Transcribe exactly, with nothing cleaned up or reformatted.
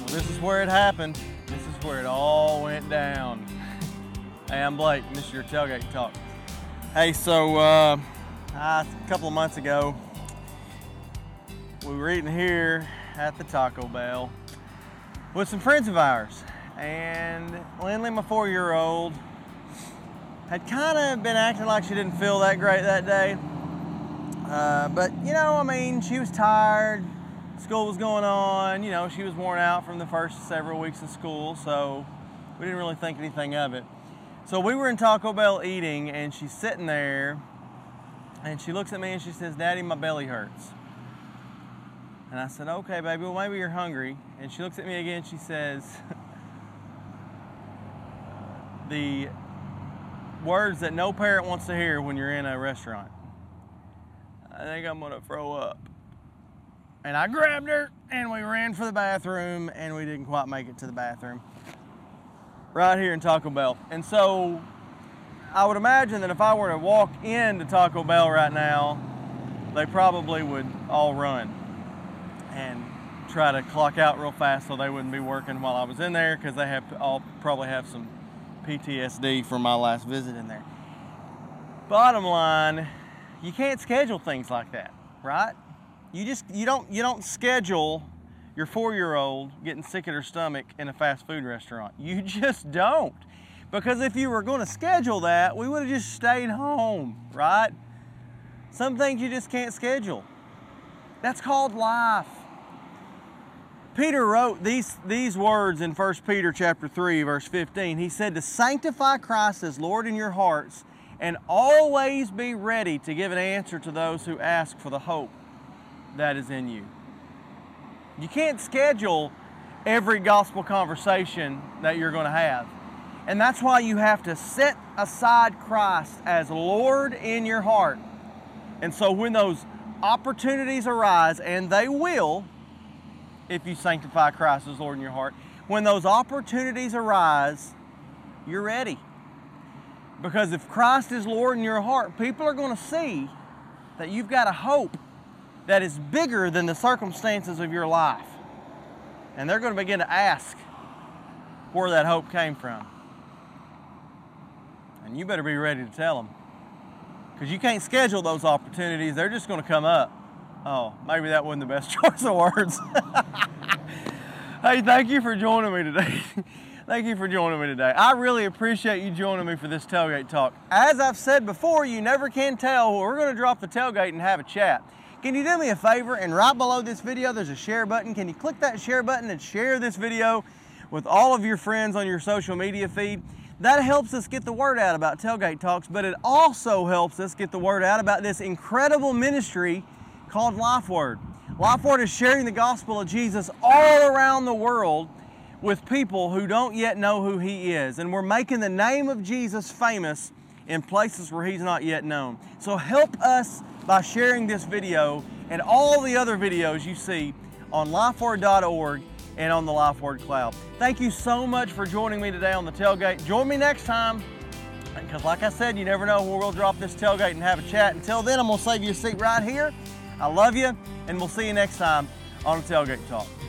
This is where it happened. This is where it all went down. Hey, I'm Blake, and this is your Tailgate Talk. Hey, so uh, a couple of months ago, we were eating here at the Taco Bell with some friends of ours. And Lindley, my four-year-old, had kind of been acting like she didn't feel that great that day. Uh, but, you know, I mean, she was tired. School was going on, you know, she was worn out from the first several weeks of school, so we didn't really think anything of it. So we were in Taco Bell eating, and she's sitting there, and she looks at me and she says, "Daddy, my belly hurts." And I said, "Okay, baby, well, maybe you're hungry." And she looks at me again, she says, the words that no parent wants to hear when you're in a restaurant: "I think I'm gonna throw up." And I grabbed her and we ran for the bathroom, and we didn't quite make it to the bathroom. Right here in Taco Bell. And so I would imagine that if I were to walk into Taco Bell right now, they probably would all run and try to clock out real fast so they wouldn't be working while I was in there, because they have all probably have some P T S D from my last visit in there. Bottom line, you can't schedule things like that, right? You just, you don't, you don't schedule your four-year-old getting sick at her stomach in a fast food restaurant. You just don't. Because if you were going to schedule that, we would have just stayed home, right? Some things you just can't schedule. That's called life. Peter wrote these, these words in First Peter chapter three, verse fifteen. He said, "To sanctify Christ as Lord in your hearts, and always be ready to give an answer to those who ask for the hope that is in you." You can't schedule every gospel conversation that you're going to have. And that's why you have to set aside Christ as Lord in your heart. And so when those opportunities arise, and they will, if you sanctify Christ as Lord in your heart, when those opportunities arise, you're ready. Because if Christ is Lord in your heart, people are going to see that you've got a hope that is bigger than the circumstances of your life. And they're going to begin to ask where that hope came from. And you better be ready to tell them. Because you can't schedule those opportunities. They're just going to come up. Oh, maybe that wasn't the best choice of words. Hey, thank you for joining me today. Thank you for joining me today. I really appreciate you joining me for this Tailgate Talk. As I've said before, you never can tell. We're going to drop the tailgate and have a chat. Can you do me a favor, and right below this video there's a share button. Can you click that share button and share this video with all of your friends on your social media feed? That helps us get the word out about Tailgate Talks, but it also helps us get the word out about this incredible ministry called LifeWord. LifeWord is sharing the gospel of Jesus all around the world with people who don't yet know who He is. And we're making the name of Jesus famous in places where He's not yet known. So help us by sharing this video and all the other videos you see on lifeword dot org and on the LifeWord Cloud. Thank you so much for joining me today on the Tailgate. Join me next time, because like I said, you never know where we'll drop this tailgate and have a chat. Until then, I'm going to save you a seat right here. I love you, and we'll see you next time on the Tailgate Talk.